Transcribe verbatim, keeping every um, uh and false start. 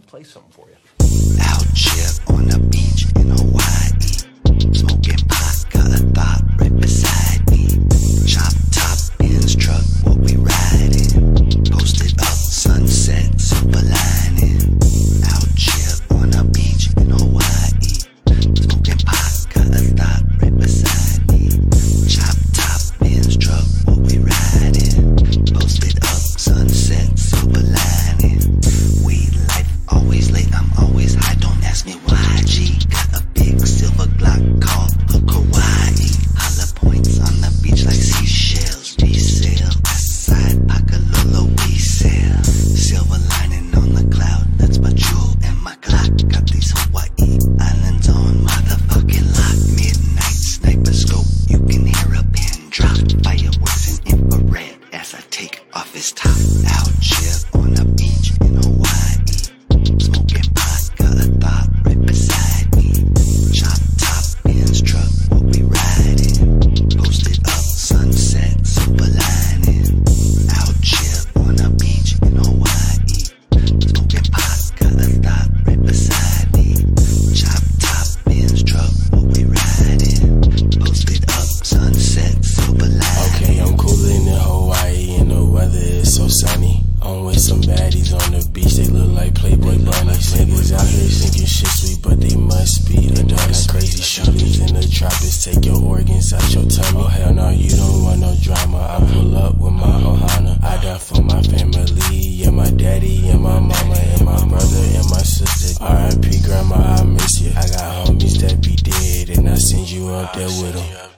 play something for you. Out here on the beach in Hawaii, smoking pot, got a thought right beside me. Chop top Benz truck, what we riding? Posted up, sunset, silver lining. Out here on the beach in Hawaii, smoking pot, got a thought right beside me. Chop top Benz truck, what we riding? Posted up, sunset, silver lining. We life always late, I'm always high, don't ask me why. G got a big silver Glock called Hook Hawaii. Holla points on the beach like seashells. Resale, side Pakalolo, we sell. Silver lining on the cloud, that's my jewel and my Glock. Got these Hawaii islands on motherfucking lock. Midnight sniper scope, you can hear a pin drop. Fireworks in infrared as I take off his top. Out here on the beach in Hawaii, smoking pot, got a thought right beside me. Chop top Benz truck, what we riding? Posted up, sunset, silver lining. Out here on the beach in Hawaii, smoking pot, got a thought right beside me. Chop top Benz truck, what we riding? Posted up, sunset, silver lining. Okay, I'm coolin' in Hawaii and the weather is so sunny. I'm with some baddies on the beach, they look like Playboy bunnies. Niggas out here thinking shit sweet, but they must be the dogs. Crazy shooters in the tropics, take your organs out your tummy. Oh hell no, you don't want no drama. I pull up with my Ohana. I die for my family, yeah, my daddy and my mama and my brother and my sister. R I P grandma, I miss you. I got homies that be dead and I send you up there with them.